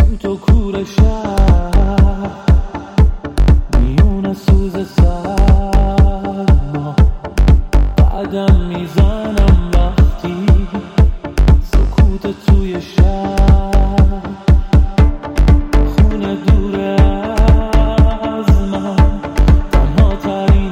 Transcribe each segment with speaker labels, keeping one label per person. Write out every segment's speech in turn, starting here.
Speaker 1: تو کور شهر میونه سوز سرما بعدم میزنم وقتی سکوت توی شهر خونه دوره از من تنها ترین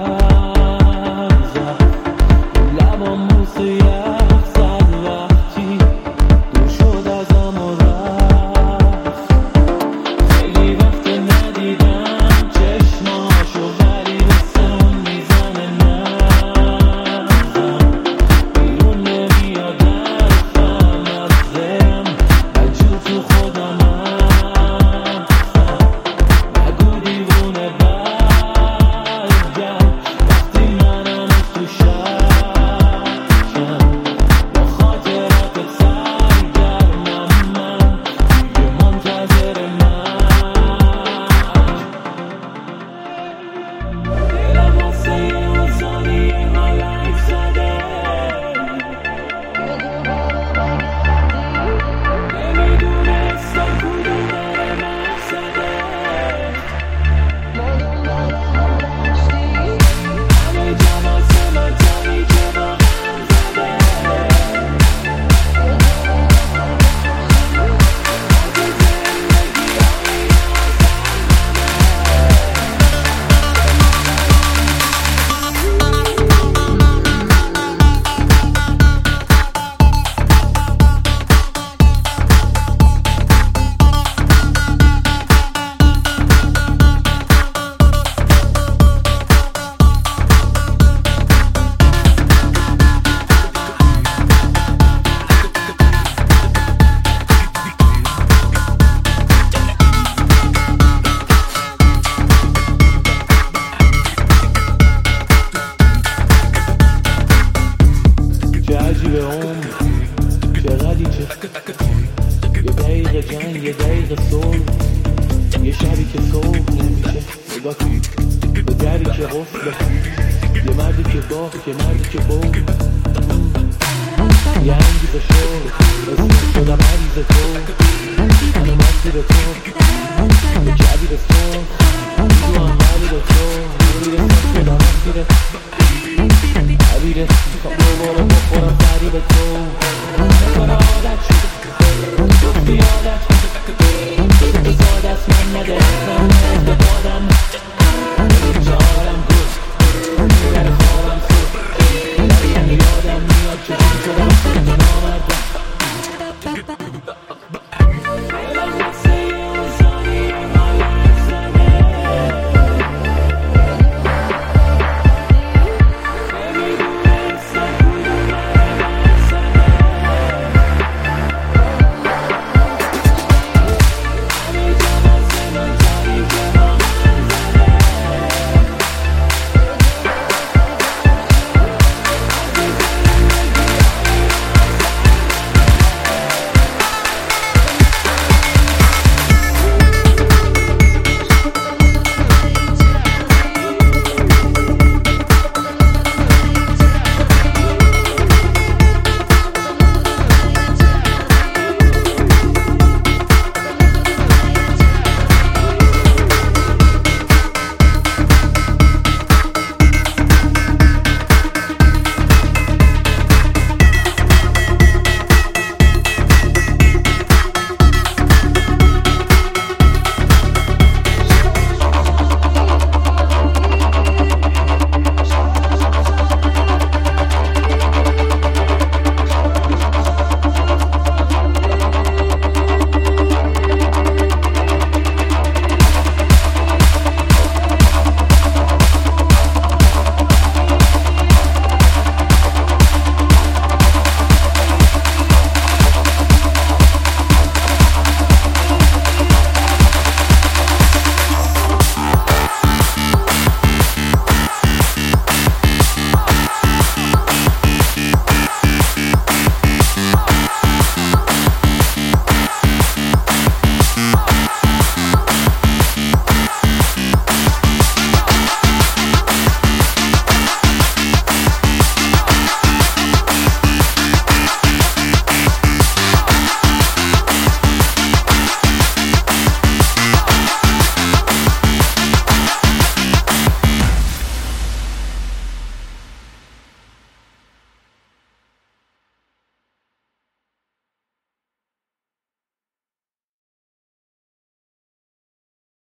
Speaker 1: برزه لبا موسه یخ زد وقتی دور شد ازم و رفت خیلی وقت ندیدم چشماشو ولی مثل اون میزنه نزم بیرون نمیاد حرفم از دلم بجور تو خودم هستم نگو دیوونه برگرد وقتی منم تو شکم با خاطراتت سرگرمم من دیگه منتظر دلم واسه یه آزادی حالک زده نمیدونستم کدوم داره مقصده همه جا واسه من تاریکه با هم زده اگه زندگی چه عجیبه عمر چه غلیچه یه دقیقه جنگ یه دقیقه صلح یه شبی که صبح نمیشه نگاه کن به دری که غفله یه مردی که باخت یه مردی که برد یه انگیزه شد اسم شدم عریض تو منو مسیر تو یه کبیر تو تو هم قبیر تو میرسم شدم مسیر عبیرت میخوام دوباره بخورم فریب تو